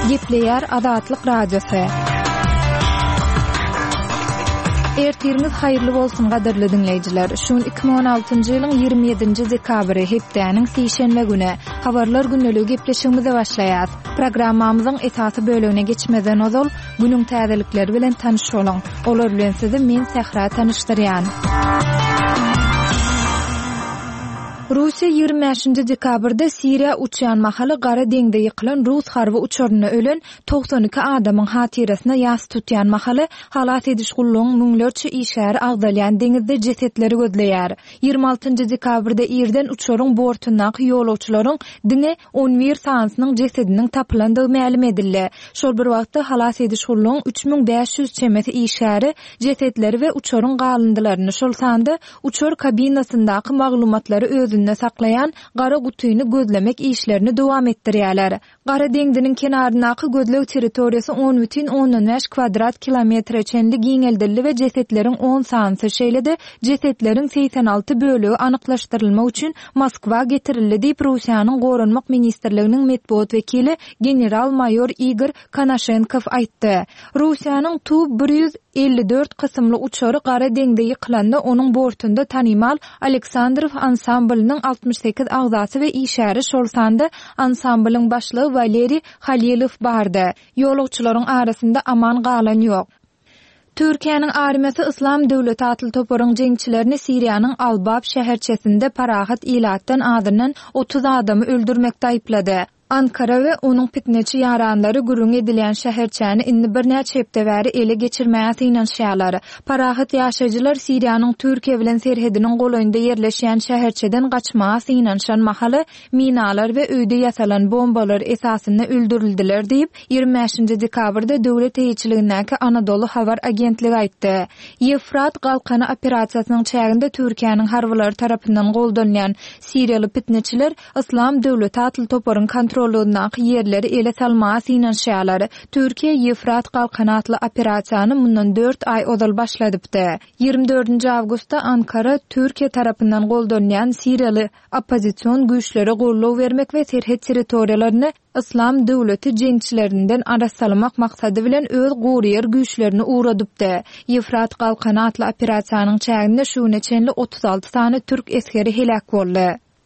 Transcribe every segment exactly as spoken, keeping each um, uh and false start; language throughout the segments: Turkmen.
Gepleýär Azatlyk radiosu. Ertiriniz haýyrly bolsun gaderli dinleýijiler. Şun iki bin on altyncy ýylyň ýygrimi ýedinji dekabry hepdäniň seýşenbe güni habarlar günneligi gepleşigimize başlaýar. Programmamyzyň esasy bölügine geçmeden ozal günüň täzelikleri bilen tanış bolun. Olar bilen sizi men Sahra tanışdyrýan. Rusiya ýygrimi beşinji dekabrda Siriýa uçýan mahaly Gara deňde ýykylan Rus harby uçuryna ölen doksan iki adamyň hatyrasyna ýas tutýan mahaly halat ediş gullugyň müňlerçe işäri agdalýan deňizde jesetleri gözleýär. ýygrimi altynjy dekabrda ýerden uçuryň bortundaky ýolagçylaryň diňe on bir sansynyň jesediniň tapylandygy ma'lum edildi. Şol bir wagtda halat ediş gullugyň üç bin beş yüz çemeti işäri jesetleri we uçuryň galyndylaryny şol sanda uçur kabinasyndaky maglumatlary özü saklayan gara gutuýuny gözlemek işlerini dowam etdirýärler. Gara deňdiniň kenaryndaky gözleg territoriýasy on бүтүн ondan beş kvadrat kilometre çenli giňeldildi we jesetleriň on sansy şeýlede jesetleriň seksen alty bölegi anyklaşdyrylmak üçin Moskwa getirildi diýip Russiýanyň Gorunmak ministrliginiň medpuat wekili general-mayor Igor Konashenkow aýtdy. Russiýanyň Tu bir yüz elli dört kysymly uçary Gara deňde ýykylanda onuň bortunda tanymal Aleksandrov ansamblnyň altmış sekiz agzasy we işäri şol sanda ansamblyň başlygy Valeri Halilov bardy. Ýolagçylaryň arasynda aman galan ýok. Türkiýanyň armiýasy Islam döwleti atly toparyň jeňçilerini Siriýanyň Albab şäherçesinde parahat ilatdan adynyň otuz adamy öldürmekde aýplady. Ankara we onuň pitneçi ýaranlary gürüň edilen şäherçäni indi bir näçe hepde bäri ele geçirmäýär inanşýarlar. Parahat ýaşaýjylar Siriýanyň Türkiýe bilen serhediniň golaýynda ýerleşýän şäherçeden gaçmagy inanşan mahaly minalar we öýde ýasalan bombalar esasyny öldürildiler diýip ýygrimi beşinji dekabrda döwlet teýçiligindäki Anadolu habar agentligi aýtdy. Ýefrat galkany operasiýasynyň çäginde Türkiýanyň harbylary tarapyndan goldanýan Siriýaly pitneçiler Islam döwleti atly toparyň kontrol Kontrolundaky yerleri ele salmasy inanşýarlar. Türkiýe Ýefrat galkanatly operasiýany mundan dört ay odal başladypdy. ýygrimi dördünji awgustda Ankara Türkiýe tarapyndan goldanýan Siriýaly opozisiýon güýçleri gollaw bermek we serhet territoriýalaryny Islam döwleti jeňçilerinden arasalmak maksady bilen öz gowryer güýçlerini uğradypdy. Ýefrat galkanatly operasiýanyň çäginde şu neçenli otuz alty sany türk eskeri helak boldy.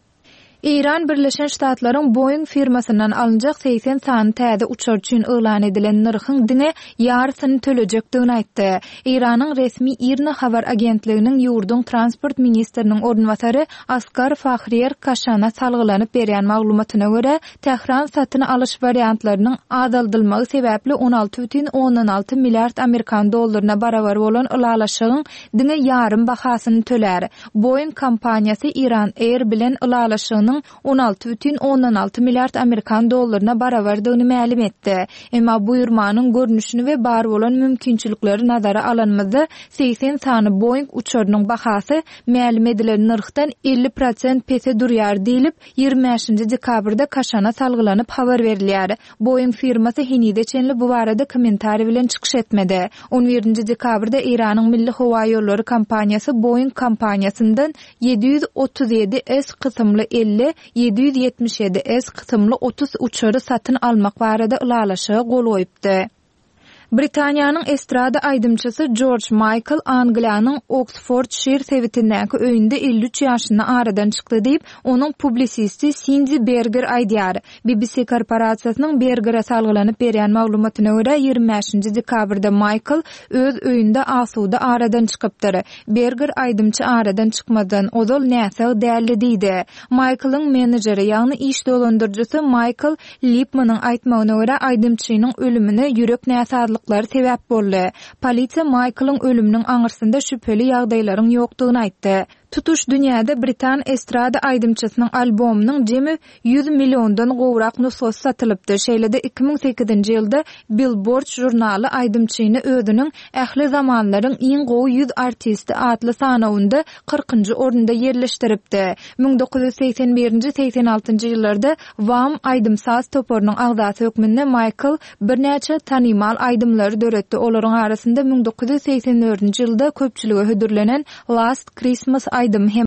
İran Birleşen Ştatlaryň Boeing firmasyndan alınjak seksen sany täze uçar üçin elan edilen narhyň diňe ýarsyny tölejakdygyny aýtdy. Iranyň resmi İRNA habar agentliginiň ýurdun transport ministriniň ornwatary Askar Fahriyer Kaşana salgylanyp berýän maglumatyna görä, Tehran satyn alyş variantlarynyň azaldylmagy sebäpli on alty бүтүn ondan alty milliard Amerikan dollaryna barabar bolan ulalaşygyň diňe ýarym bahasyny tölär. Boeing kompaniýasy Iran Air bilen ulalaşygyň on alty бүтүn ondan alty milliard Amerikan dollaryna barabardygyny ma'lum etdi. Emma buýurmanyň görnüşini we bar bolan mümkinçilikleri nazara alınmada seksen sany Boeing uçarynyň bahasy ma'lum edilen narhdan elli prosent pese durýar diýilip ýygrimi beşinji dekabrda Kaşana salgylanyp habar berilýär. Boeing firmasy henide çenli bu barada kommentari bilen çykyş etmedi. on birinji dekabrda Iranyň Milli Howa ýollary kompaniýasy Boeing kompaniýasyndan yedi yüz otuz yedi S kysymly elli yedi yüz yetmiş yedi S kysymly otuz uçary satyn almak barada ulalaşyga gol goýupdy. Britaniýanyň estrada aýdymçysy George Michael Angliýanyň Oxfordshire sewitindäki öýünde elli üç ýaşyna aradan çykdy diýip onuň publisisti Cindy Berger aýdýar. B B C korporasiýasynyň Berger'e salgylanyp berýän maglumatyna görä ýygrimi beşinji dekabrda Michael öz öýünde asuda aradan çykypdyr. Berger aýdymçy aradan çykmadan ozal näse däldi diýdi. Michael'yň menejeri ýagny iş dolandyrjysy Michael Lipmanyň aýtmagyna görä aýdymçynyň ölümine ýürek näsadlyk sebäp boldy. Polisiýa Michael'ın ölüminiň aňyrsynda şüpheli ýagdaýlaryň ýokdugyny aýtdy. Tutuş dünýäde Britan estrada aýdymçysynyň albomynyň jemi yüz milliondan gowrak nusxasy satylypdy. Şeýlede iki bin sekizinji ýylda Billboard jurnaly aýdymçyny özüniň ähli zamanlaryň iň gowy yüz artisti adly sanawynda kırkıncı ornda ýerleşdiripdi. bin dokuz yüz seksen birinji seksen altynjy ýyllarda Wham aýdymsaz toparynyň agdaty hökmünde Michael bir näçe tanymal aýdymlary döretdi. Olaryň arasynda bin dokuz yüz seksen dördünji ýylda köpçüligi hödürlenen Last Christmas aýdym hem